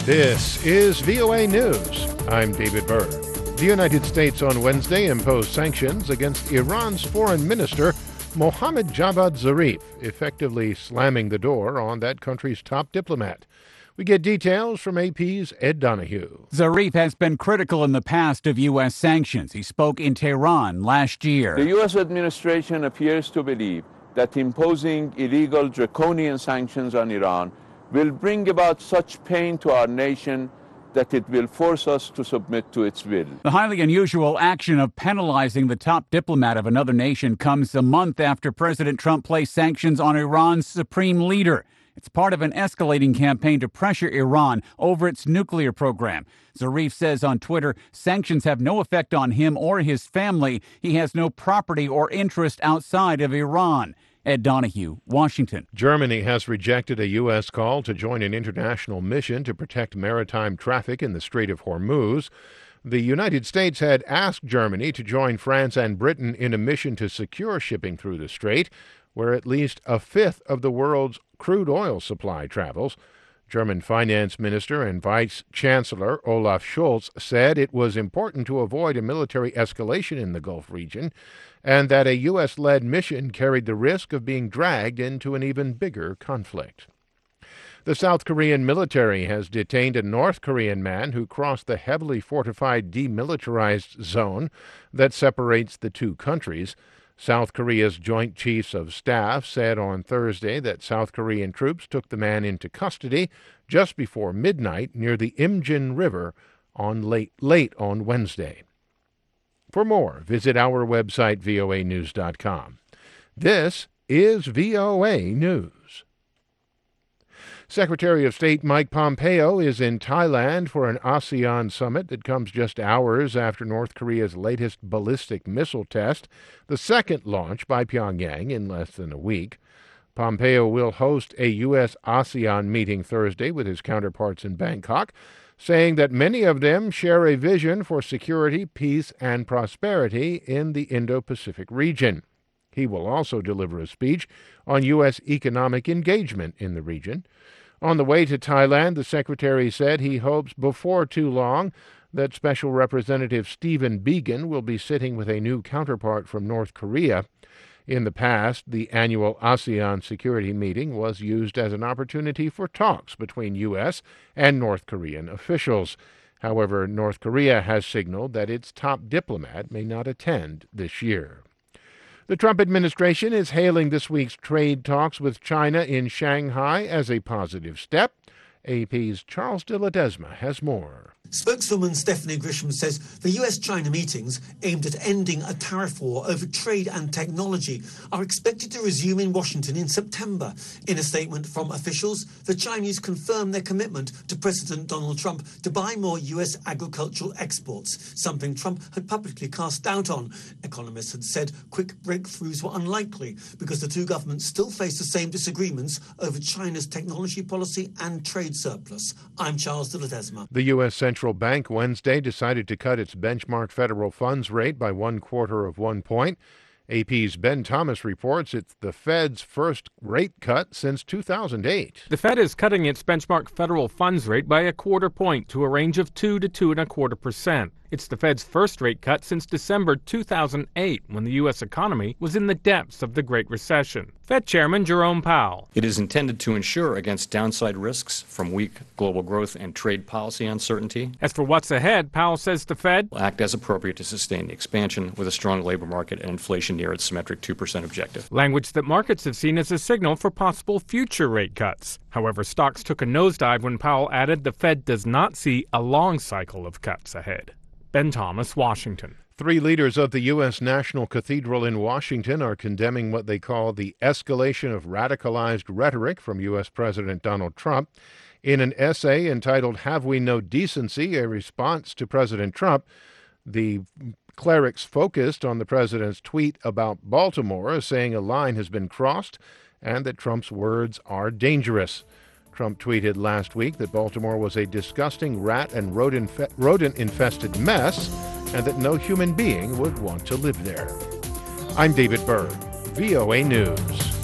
This is VOA News. I'm David Byrd. The United States on Wednesday imposed sanctions against Iran's foreign minister, Mohammad Javad Zarif, effectively slamming the door on that country's top diplomat. We get details from AP's Ed Donahue. Zarif has been critical in the past of U.S. sanctions. He spoke in Tehran last year. The U.S. administration appears to believe that imposing illegal draconian sanctions on Iran will bring about such pain to our nation that it will force us to submit to its will. The highly unusual action of penalizing the top diplomat of another nation comes a month after President Trump placed sanctions on Iran's supreme leader. It's part of an escalating campaign to pressure Iran over its nuclear program. Zarif says on Twitter, sanctions have no effect on him or his family. He has no property or interest outside of Iran. Ed Donahue, Washington. Germany has rejected a U.S. call to join an international mission to protect maritime traffic in the Strait of Hormuz. The United States had asked Germany to join France and Britain in a mission to secure shipping through the strait, where at least a fifth of the world's crude oil supply travels. German Finance Minister and Vice Chancellor Olaf Scholz said it was important to avoid a military escalation in the Gulf region and that a U.S.-led mission carried the risk of being dragged into an even bigger conflict. The South Korean military has detained a North Korean man who crossed the heavily fortified demilitarized zone that separates the two countries. South Korea's Joint Chiefs of Staff said on Thursday that South Korean troops took the man into custody just before midnight near the Imjin River late on Wednesday. For more, visit our website, voanews.com. This is VOA News. Secretary of State Mike Pompeo is in Thailand for an ASEAN summit that comes just hours after North Korea's latest ballistic missile test, the second launch by Pyongyang in less than a week. Pompeo will host a U.S.-ASEAN meeting Thursday with his counterparts in Bangkok, saying that many of them share a vision for security, peace, and prosperity in the Indo-Pacific region. He will also deliver a speech on U.S. economic engagement in the region. On the way to Thailand, the secretary said he hopes before too long that Special Representative Stephen Biegun will be sitting with a new counterpart from North Korea. In the past, the annual ASEAN security meeting was used as an opportunity for talks between U.S. and North Korean officials. However, North Korea has signaled that its top diplomat may not attend this year. The Trump administration is hailing this week's trade talks with China in Shanghai as a positive step. AP's Charles de Ledesma has more. Spokeswoman Stephanie Grisham says the US-China meetings aimed at ending a tariff war over trade and technology are expected to resume in Washington in September. In a statement from officials, the Chinese confirmed their commitment to President Donald Trump to buy more US agricultural exports, something Trump had publicly cast doubt on. Economists had said quick breakthroughs were unlikely because the two governments still face the same disagreements over China's technology policy and trade surplus. I'm Charles de Ledesma. The U.S. Central Bank Wednesday decided to cut its benchmark federal funds rate by 1/4 of 1 point. AP's Ben Thomas reports it's the Fed's first rate cut since 2008. The Fed is cutting its benchmark federal funds rate by 1/4 point to a range of 2 to 2.25%. It's the Fed's first rate cut since December 2008, when the U.S. economy was in the depths of the Great Recession. Fed Chairman Jerome Powell. It is intended to ensure against downside risks from weak global growth and trade policy uncertainty. As for what's ahead, Powell says the Fed will act as appropriate to sustain the expansion with a strong labor market and inflation near its symmetric 2% objective. Language that markets have seen as a signal for possible future rate cuts. However, stocks took a nosedive when Powell added the Fed does not see a long cycle of cuts ahead. Ben Thomas, Washington. 3 leaders of the U.S. National Cathedral in Washington are condemning what they call the escalation of radicalized rhetoric from U.S. President Donald Trump. In an essay entitled "Have We No Decency?" a response to President Trump, the clerics focused on the president's tweet about Baltimore, saying a line has been crossed and that Trump's words are dangerous. Trump tweeted last week that Baltimore was a disgusting rat and rodent-infested mess and that no human being would want to live there. I'm David Byrd, VOA News.